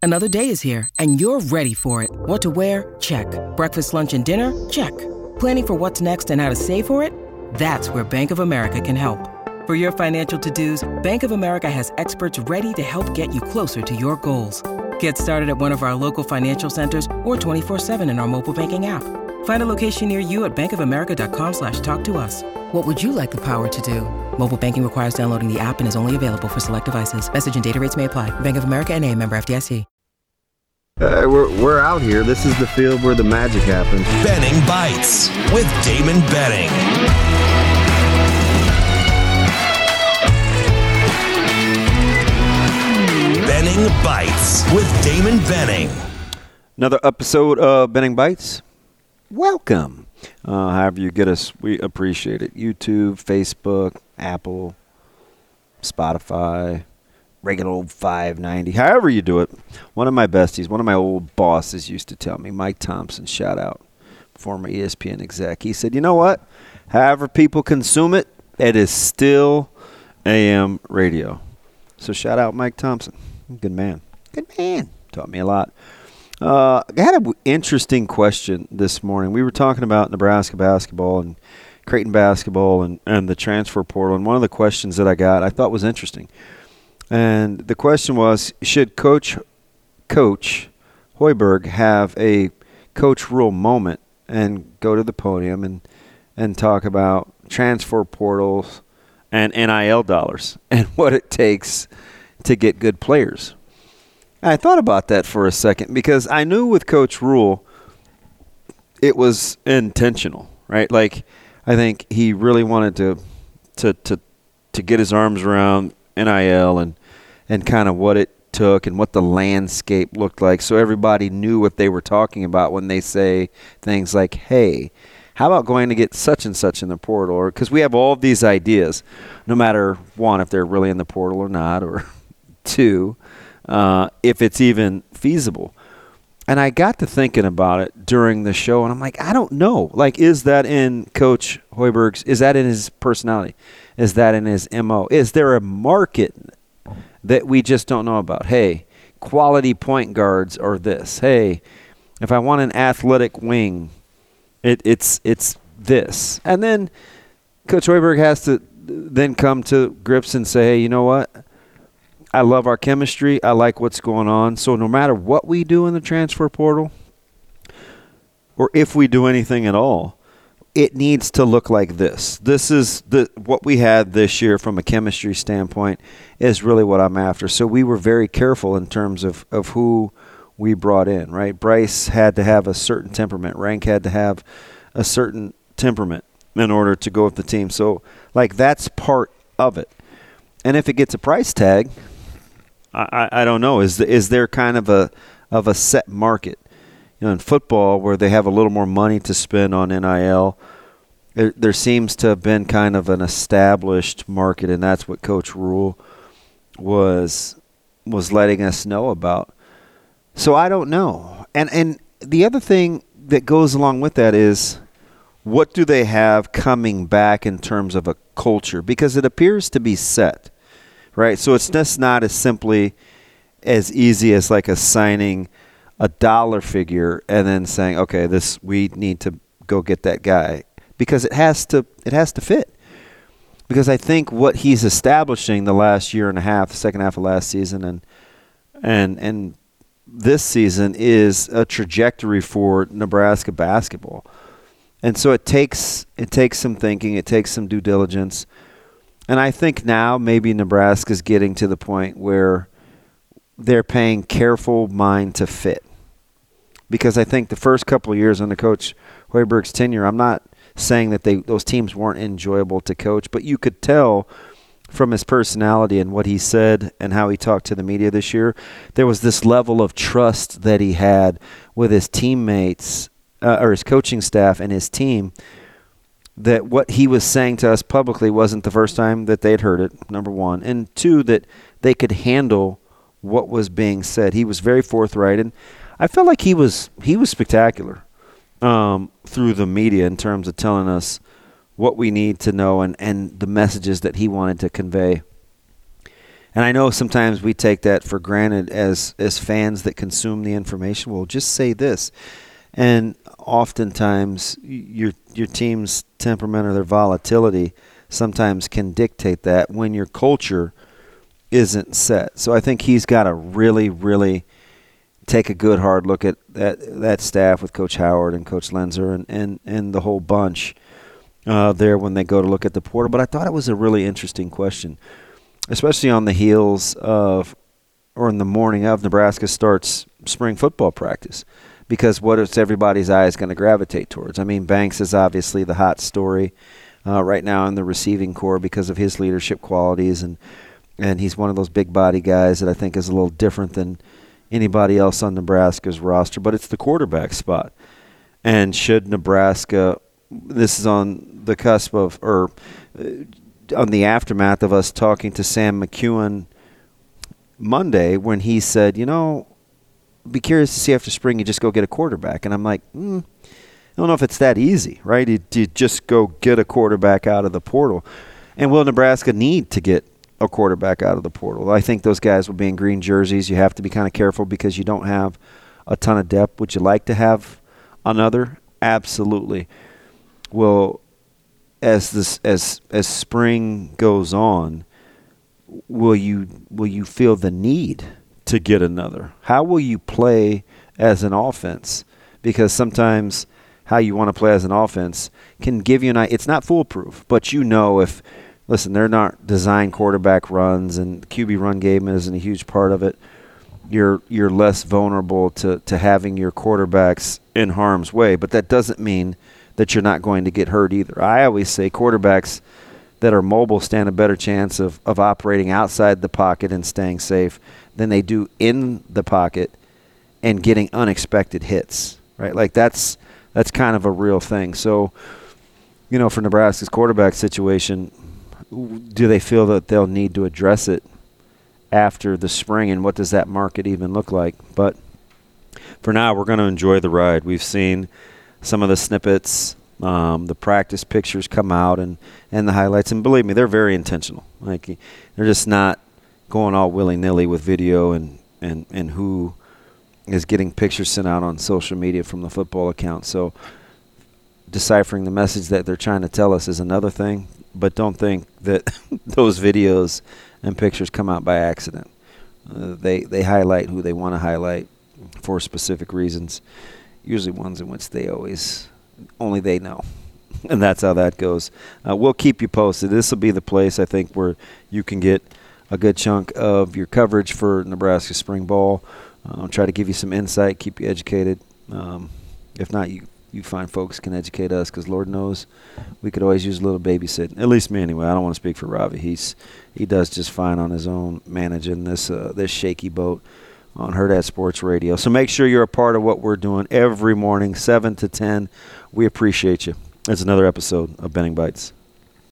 Another day is here, and you're ready for it. What to wear? Check. Breakfast, lunch, and dinner? Check. Planning for what's next and how to save for it? That's where Bank of America can help. For your financial to-dos, Bank of America has experts ready to help get you closer to your goals. Get started at one of our local financial centers or 24/7 in our mobile banking app. Find a location near you at bankofamerica.com/talktous. What would you like the power to do? Mobile banking requires downloading the app and is only available for select devices. Message and data rates may apply. Bank of America N.A., member FDIC. We're out here. This is the field where the magic happens. Benning Bites with Damon Benning. Benning Bites with Damon Benning. Another episode of Benning Bites. Welcome. However you get us, we appreciate it. YouTube, Facebook, Apple, Spotify, regular old 590. However you do it. One of my besties, one of my old bosses used to tell me, Mike Thompson, shout out, former ESPN exec. He said, you know what? However people consume it, it is still AM radio. So shout out Mike Thompson. Good man. Good man. Taught me a lot. I had an interesting question this morning. We were talking about Nebraska basketball and Creighton basketball and the transfer portal. And one of the questions that I got I thought was interesting. And the question was, should Coach Hoiberg have a Coach Rule moment and go to the podium and talk about transfer portals and NIL dollars and what it takes to get good players? And I thought about that for a second because I knew with Coach Rule it was intentional, right? Like I think he really wanted to get his arms around NIL and kind of what it took and what the landscape looked like so everybody knew what they were talking about when they say things like, hey, how about going to get such and such in the portal? Or because we have all of these ideas, no matter, one, if they're really in the portal or not, or two, if it's even feasible. And I got to thinking about it during the show, and I'm like, I don't know. Like, is that in Coach Hoiberg's? Is that in his personality? Is that in his MO? Is there a market that we just don't know about? Hey, quality point guards or this. Hey, if I want an athletic wing, it's this. And then Coach Hoiberg has to then come to grips and say, hey, you know what? I love our chemistry. I like what's going on. So no matter what we do in the transfer portal, or if we do anything at all, it needs to look like this. This is what we had this year from a chemistry standpoint is really what I'm after. So we were very careful in terms of who we brought in, right? Bryce had to have a certain temperament. Rank had to have a certain temperament in order to go with the team. So, like, that's part of it. And if it gets a price tag, I don't know. Is there kind of a set market? You know, in football where they have a little more money to spend on NIL, there seems to have been kind of an established market, and that's what Coach Rule was letting us know about. So I don't know. And the other thing that goes along with that is, what do they have coming back in terms of a culture? Because it appears to be set. Right, so it's just not as simply as easy as like assigning a dollar figure and then saying, okay, we need to go get that guy, because it has to fit. Because I think what he's establishing the last year and a half, the second half of last season and this season is a trajectory for Nebraska basketball, and so it takes some thinking, it takes some due diligence. And I think now maybe Nebraska's getting to the point where they're paying careful mind to fit. Because I think the first couple of years under Coach Hoiberg's tenure, I'm not saying that those teams weren't enjoyable to coach, but you could tell from his personality and what he said and how he talked to the media this year, there was this level of trust that he had with his teammates or his coaching staff and his team, that what he was saying to us publicly wasn't the first time that they'd heard it, number one. And two, that they could handle what was being said. He was very forthright, and I felt like he was spectacular through the media in terms of telling us what we need to know and the messages that he wanted to convey. And I know sometimes we take that for granted as fans that consume the information. Well, just say this. And oftentimes your team's temperament or their volatility sometimes can dictate that when your culture isn't set. So I think he's got to really, really take a good hard look at that staff with Coach Howard and Coach Lenzer and the whole bunch there when they go to look at the portal. But I thought it was a really interesting question, especially on the heels of or in the morning of Nebraska starts spring football practice. Because what is everybody's eyes going to gravitate towards? I mean, Banks is obviously the hot story right now in the receiving corps because of his leadership qualities, and he's one of those big body guys that I think is a little different than anybody else on Nebraska's roster. But it's the quarterback spot. And should Nebraska, this is on the cusp of, or on the aftermath of us talking to Sam McEwen Monday when he said, be curious to see after spring you just go get a quarterback. And I'm like, I don't know if it's that easy, right? You just go get a quarterback out of the portal. And will Nebraska need to get a quarterback out of the portal? I think those guys will be in green jerseys. You have to be kind of careful because you don't have a ton of depth. Would you like to have another? Absolutely. Well, as spring goes on, will you feel the need to get another? How will you play as an offense? Because sometimes how you want to play as an offense can give you it's not foolproof, but if, listen, they're not designed quarterback runs and QB run game isn't a huge part of it. You're less vulnerable to having your quarterbacks in harm's way, but that doesn't mean that you're not going to get hurt either. I always say quarterbacks that are mobile stand a better chance of operating outside the pocket and staying safe than they do in the pocket and getting unexpected hits, right? Like that's kind of a real thing. So, for Nebraska's quarterback situation, do they feel that they'll need to address it after the spring, and what does that market even look like? But for now, we're going to enjoy the ride. We've seen some of the snippets, the practice pictures come out and the highlights, and believe me, they're very intentional. Like, they're just not going all willy-nilly with video and who is getting pictures sent out on social media from the football account. So deciphering the message that they're trying to tell us is another thing, but don't think that those videos and pictures come out by accident. They highlight who they want to highlight for specific reasons, usually ones in which only they know. And that's how that goes. We'll keep you posted. This will be the place, I think, where you can get a good chunk of your coverage for Nebraska spring ball. I'll try to give you some insight, keep you educated. If not, you fine folks can educate us, because Lord knows we could always use a little babysitting. At least me anyway. I don't want to speak for Ravi. He does just fine on his own managing this shaky boat on Hurrdat Sports Radio. So make sure you're a part of what we're doing every morning, 7 to 10. We appreciate you. It's another episode of Benning Bites.